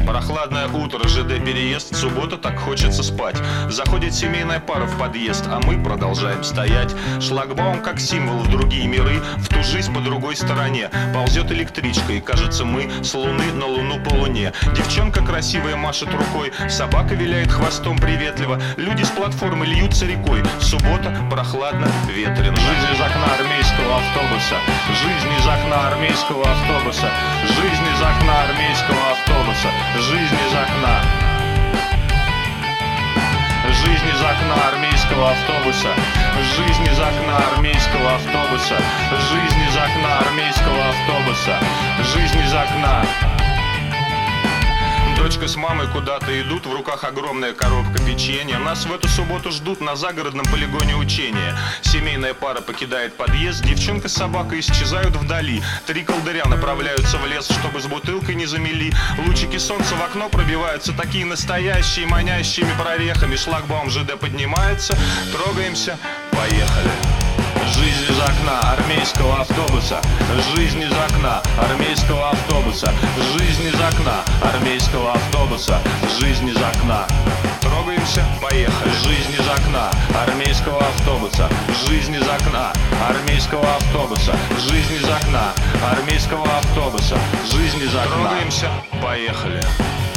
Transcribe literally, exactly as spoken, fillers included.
Прохладное утро, ЖД переезд, суббота, так хочется спать. Заходит семейная пара в подъезд, а мы продолжаем стоять. Шлагбаум как символ в другие миры, в ту жизнь по другой стороне. Ползет электричка, и кажется, мы с луны на луну по луне. Девчонка красивая машет рукой, собака виляет хвостом приветливо. Люди с платформы льются рекой. Суббота, прохладно, ветрено. Жизнь из окна армейского автобуса, жизнь из окна армейского автобуса, жизнь из окна армейского автобуса, жизнь из окна. Жизнь из окна армейского автобуса, жизнь из окна армейского автобуса, жизнь из окна армейского автобуса, жизнь из окна. Дочка с мамой куда-то идут, в руках огромная коробка печенья. Нас в эту субботу ждут на загородном полигоне учения. Семейная пара покидает подъезд, девчонка с собакой исчезают вдали. Три колдыря направляются в лес, чтобы с бутылкой не замели. Лучики солнца в окно пробиваются, такие настоящие, манящими прорехами. Шлагбаум ЖД поднимается, трогаемся, поехали. Жизнь из окна армейского автобуса, жизнь из окна армейского автобуса, жизнь из окна армейского автобуса, жизнь из окна. Трогаемся, поехали. Жизнь из окна армейского автобуса, жизнь из окна армейского автобуса, жизнь из окна армейского автобуса, жизнь из окна. Трогаемся, поехали.